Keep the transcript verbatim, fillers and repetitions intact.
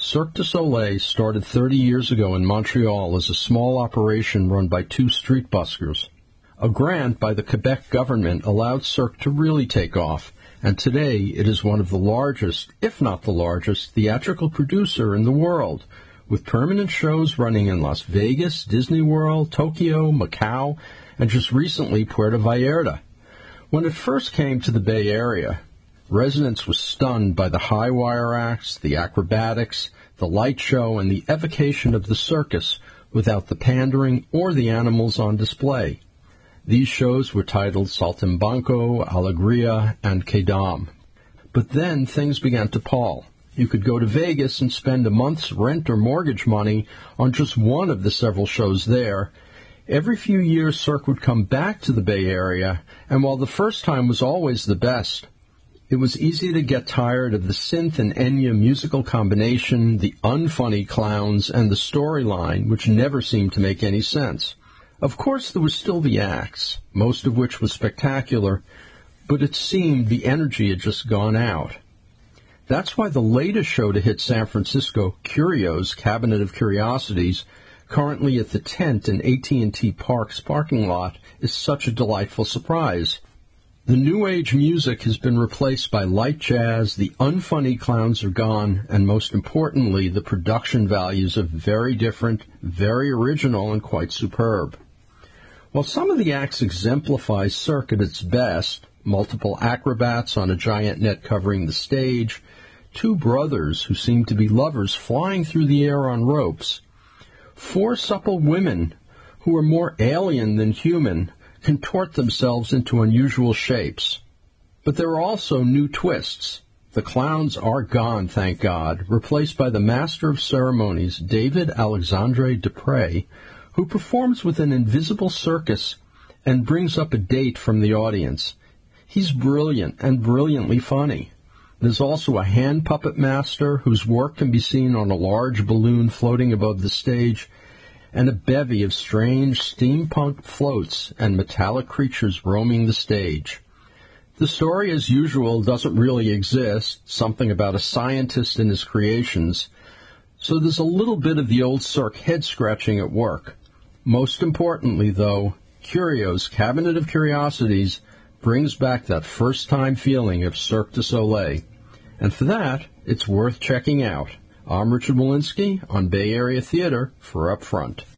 Cirque du Soleil started thirty years ago in Montreal as a small operation run by two street buskers. A grant by the Quebec government allowed Cirque to really take off, and today it is one of the largest, if not the largest, theatrical producer in the world, with permanent shows running in Las Vegas, Disney World, Tokyo, Macau, and just recently Puerto Vallarta. When it first came to the Bay Area, residents were stunned by the high-wire acts, the acrobatics, the light show, and the evocation of the circus without the pandering or the animals on display. These shows were titled Saltimbanco, Alegria, and Quedam. But then things began to pall. You could go to Vegas and spend a month's rent or mortgage money on just one of the several shows there. Every few years, Cirque would come back to the Bay Area, and while the first time was always the best, it was easy to get tired of the synth and Enya musical combination, the unfunny clowns, and the storyline, which never seemed to make any sense. Of course, there was still the acts, most of which was spectacular, but it seemed the energy had just gone out. That's why the latest show to hit San Francisco, Curios, Cabinet of Curiosities, currently at the Tent in A T and T Park's parking lot, is such a delightful surprise. The New Age music has been replaced by light jazz, the unfunny clowns are gone, and most importantly, the production values are very different, very original, and quite superb. While some of the acts exemplify Cirque at its best, multiple acrobats on a giant net covering the stage, two brothers who seem to be lovers flying through the air on ropes, four supple women who are more alien than human, contort themselves into unusual shapes. But there are also new twists. The clowns are gone, thank God, replaced by the master of ceremonies, David Alexandre Dupre, who performs with an invisible circus and brings up a date from the audience. He's brilliant and brilliantly funny. There's also a hand puppet master whose work can be seen on a large balloon floating above the stage, and a bevy of strange steampunk floats and metallic creatures roaming the stage. The story, as usual, doesn't really exist, something about a scientist and his creations, so there's a little bit of the old Cirque head-scratching at work. Most importantly, though, Curios, Cabinet of Curiosities, brings back that first-time feeling of Cirque du Soleil. And for that, it's worth checking out. I'm Richard Walensky on Bay Area Theater for Up Front.